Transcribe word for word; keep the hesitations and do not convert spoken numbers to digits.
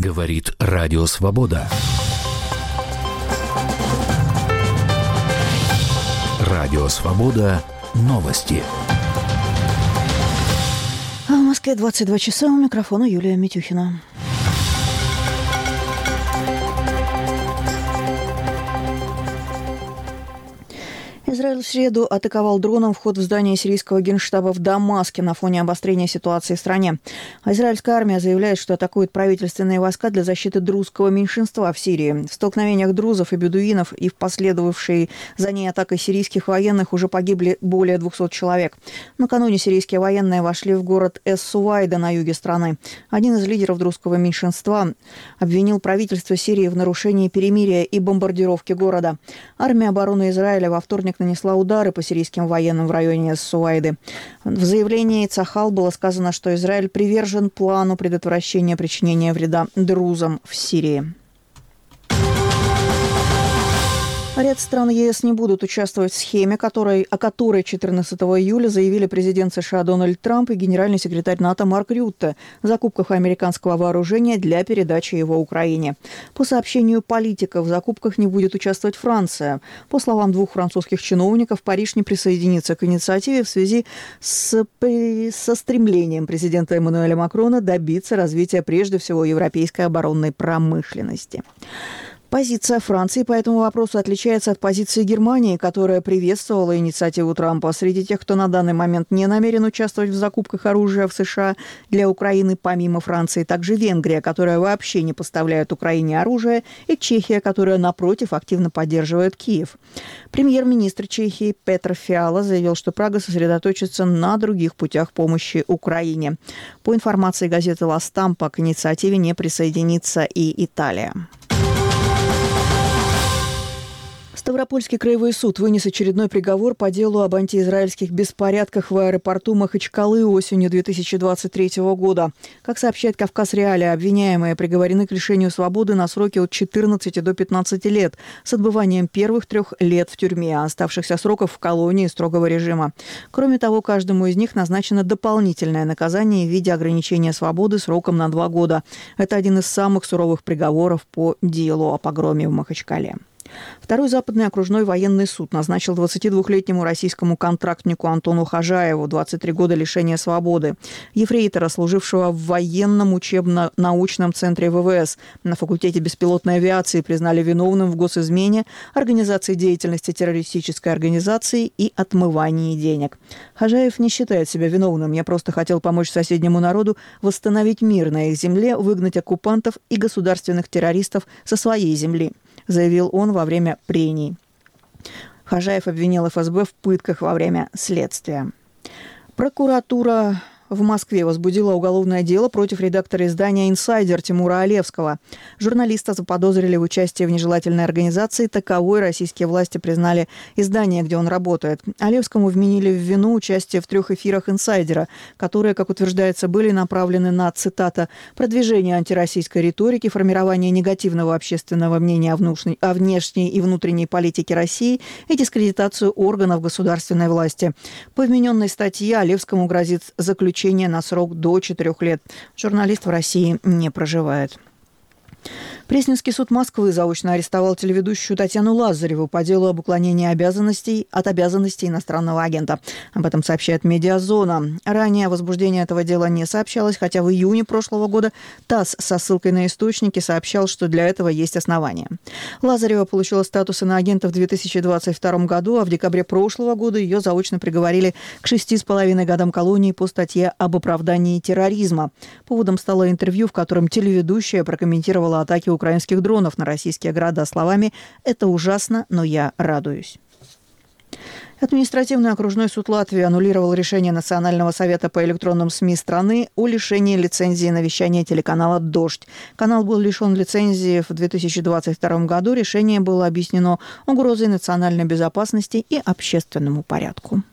Говорит Радио Свобода. Радио Свобода. Новости. А в Москве двадцать два часа, у микрофона Юлия Митюхина. Израиль в среду атаковал дроном вход в здание сирийского генштаба в Дамаске на фоне обострения ситуации в стране. А израильская армия заявляет, что атакует правительственные войска для защиты друзского меньшинства в Сирии. В столкновениях друзов и бедуинов и в последовавшей за ней атакой сирийских военных уже погибли более двухсот человек. Накануне сирийские военные вошли в город Эс-Сувайда на юге страны. Один из лидеров друзского меньшинства обвинил правительство Сирии в нарушении перемирия и бомбардировке города. Армия обороны Израиля во вторник нанесла удары по сирийским военным в районе Эс-Сувайды. В заявлении Цахал было сказано, что Израиль привержен плану предотвращения причинения вреда друзам в Сирии. Ряд стран ЕС не будут участвовать в схеме, которой, о которой четырнадцатого июля заявили президент США Дональд Трамп и генеральный секретарь НАТО Марк Рютте в закупках американского вооружения для передачи его Украине. По сообщению политиков, в закупках не будет участвовать Франция. По словам двух французских чиновников, Париж не присоединится к инициативе в связи с, со стремлением президента Эммануэля Макрона добиться развития прежде всего европейской оборонной промышленности. Позиция Франции по этому вопросу отличается от позиции Германии, которая приветствовала инициативу Трампа. Среди тех, кто на данный момент не намерен участвовать в закупках оружия в США для Украины, помимо Франции, также Венгрия, которая вообще не поставляет Украине оружие, и Чехия, которая, напротив, активно поддерживает Киев. Премьер-министр Чехии Петр Фиала заявил, что Прага сосредоточится на других путях помощи Украине. По информации газеты «Ла Стампа», к инициативе не присоединится и Италия. Ставропольский краевой суд вынес очередной приговор по делу об антиизраильских беспорядках в аэропорту Махачкалы осенью две тысячи двадцать третьего года. Как сообщает «Кавказ Реалия», обвиняемые приговорены к лишению свободы на сроки от четырнадцати до пятнадцати лет с отбыванием первых трех лет в тюрьме, а оставшихся сроков в колонии строгого режима. Кроме того, каждому из них назначено дополнительное наказание в виде ограничения свободы сроком на два года. Это один из самых суровых приговоров по делу о погроме в Махачкале. Второй западный окружной военный суд назначил двадцатидвухлетнему российскому контрактнику Антону Хожаеву двадцать три года лишения свободы. Ефрейтора, служившего в военном учебно-научном центре ВВС на факультете беспилотной авиации, признали виновным в госизмене, организации деятельности террористической организации и отмывании денег. Хожаев не считает себя виновным. «Я просто хотел помочь соседнему народу восстановить мир на их земле, выгнать оккупантов и государственных террористов со своей земли», заявил он во время прений. Хожаев обвинил эф эс бэ в пытках во время следствия. Прокуратура в Москве возбудила уголовное дело против редактора издания «Инсайдер» Тимура Олевского. Журналиста заподозрили в участии в нежелательной организации. Таковой российские власти признали издание, где он работает. Олевскому вменили в вину участие в трех эфирах «Инсайдера», которые, как утверждается, были направлены на, цитата, «продвижение антироссийской риторики, формирование негативного общественного мнения о, внушней, о внешней и внутренней политике России и дискредитацию органов государственной власти». По вмененной статье Олевскому грозит заключение на срок до четырех лет. Журналист в России не проживает. Пресненский суд Москвы заочно арестовал телеведущую Татьяну Лазареву по делу об уклонении обязанностей от обязанностей иностранного агента. Об этом сообщает «Медиазона». Ранее о возбуждении этого дела не сообщалось, хотя в июне прошлого года ТАСС со ссылкой на источники сообщал, что для этого есть основания. Лазарева получила статус иноагента в две тысячи двадцать втором году, а в декабре прошлого года ее заочно приговорили к шести с половиной годам колонии по статье об оправдании терроризма. Поводом стало интервью, в котором телеведущая прокомментировала атаки украинских дронов на российские города словами «Это ужасно, но я радуюсь». Административный окружной суд Латвии аннулировал решение Национального совета по электронным СМИ страны о лишении лицензии на вещание телеканала «Дождь». Канал был лишен лицензии в две тысячи двадцать втором году. Решение было объяснено угрозой национальной безопасности и общественному порядку.